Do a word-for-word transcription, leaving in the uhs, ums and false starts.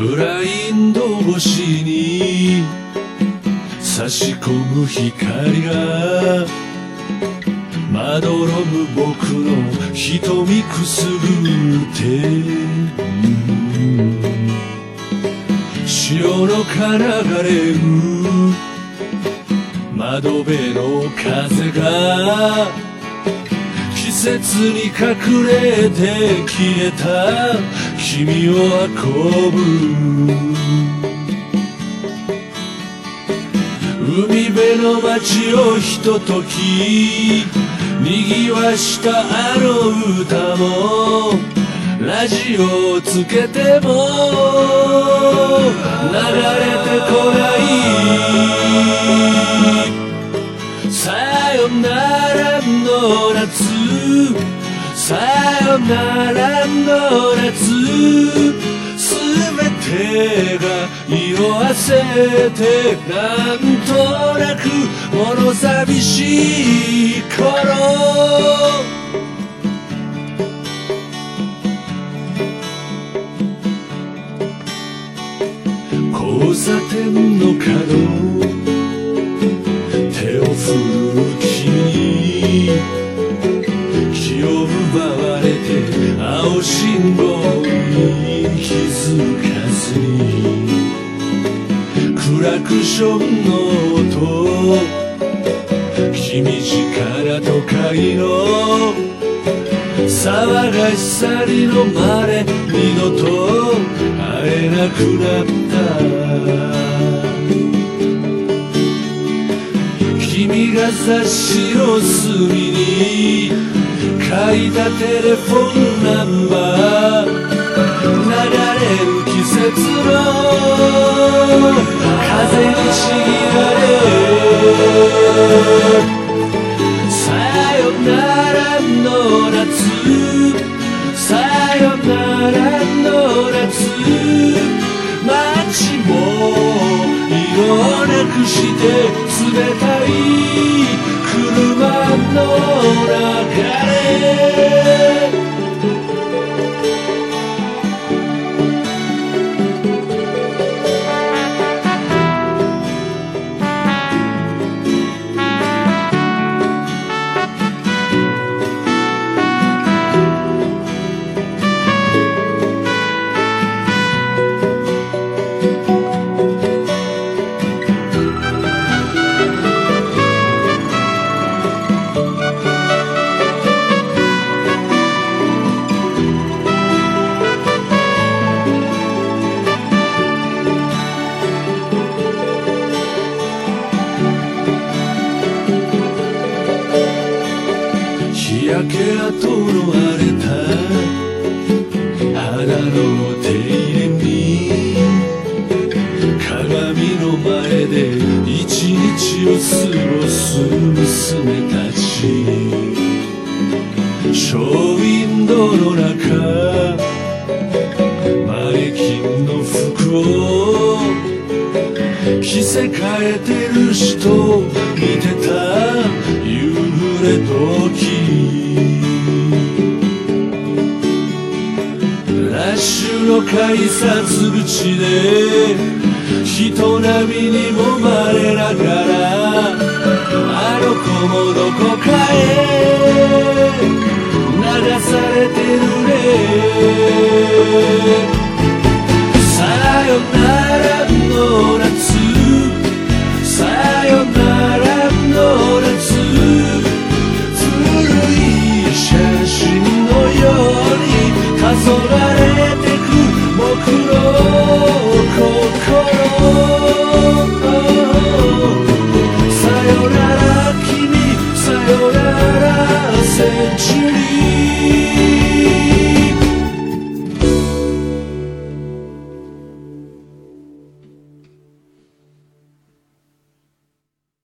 ブラインド越しに差し込む光がまどろむ僕の瞳くすぐって潮の奏でる窓辺の風が季節に隠れて消えた君を運ぶ海辺の街をひととき賑わしたあの歌もラジオをつけても流れてこないさよならの夏さよならの夏すべてが色あせてなんとなく物寂しい頃交差点の角手を振る君に気を奪われて青信号に気づかずにクラクションの音君力都会の騒がしさに飲まれ二度と会えなくなった君が雑誌の隅に書いたテレフォンナンバー流れる季節の風にちぎられさよならの夏さよならの夏街も色をなくして冷たい車の流れ日焼け跡の荒れた肌の手入れに鏡の前で一日を過ごす娘たちショーウィンドウの中マネキンの服を着せ替えてる人を見てた夕暮れ時ラッシュの改札口で人波に揉まれながらあの子もどこかへ